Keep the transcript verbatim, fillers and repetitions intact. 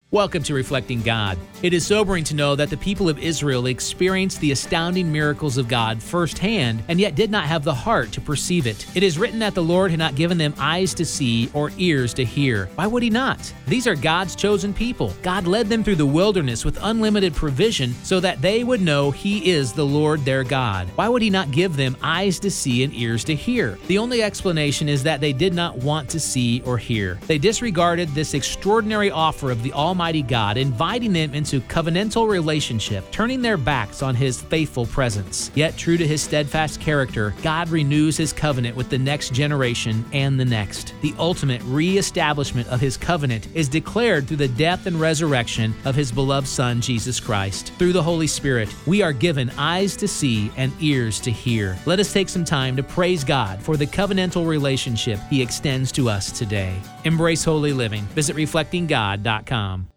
Welcome to Reflecting God. It is sobering to know that the people of Israel experienced the astounding miracles of God firsthand and yet did not have the heart to perceive it. It is written that the Lord had not given them eyes to see or ears to hear. Why would He not? These are God's chosen people. God led them through the wilderness with unlimited provision so that they would know He is the Lord their God. Why would He not give them eyes to see and ears to hear? The only explanation is that they did not want to see or hear. They disregarded this extraordinary offer of the Almighty Almighty God, inviting them into covenantal relationship, turning their backs on His faithful presence. Yet, true to His steadfast character, God renews His covenant with the next generation and the next. The ultimate re-establishment of His covenant is declared through the death and resurrection of His beloved Son, Jesus Christ. Through the Holy Spirit, we are given eyes to see and ears to hear. Let us take some time to praise God for the covenantal relationship He extends to us today. Embrace holy living. Visit reflecting god dot com.